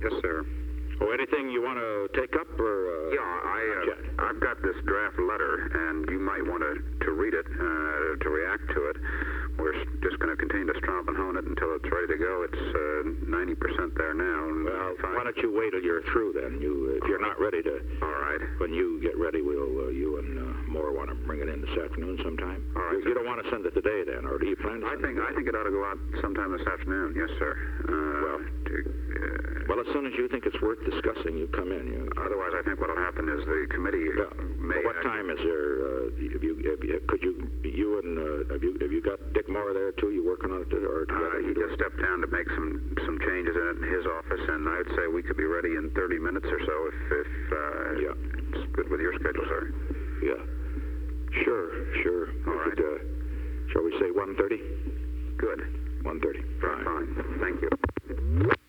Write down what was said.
Yes, sir. Oh, anything you want to take up, or? I've got this draft letter, and you might want to read it, to react to it. We're just going to continue to strop and hone it until it's ready to go. It's 90% there now. Well, why don't you wait till you're through then? If you're not ready to. All right. When you get ready, you and Moore want to bring it in this afternoon sometime. All right. You don't want to send it today then, or do you plan to? I think it ought to go out sometime this afternoon. Yes, sir. Well, as soon as you think it's worth discussing, you come in. Otherwise, I think what'll happen is the committee may. What time is there? Have you got Dick Moore there too? You working on it, or he just stepped down to make some changes in it in his office, and I would say we could be ready in 30 minutes or so if it's good with your schedule, sir. Yeah. Sure. All right. Shall we say 1:30? Good. 1:30. Fine. Thank you.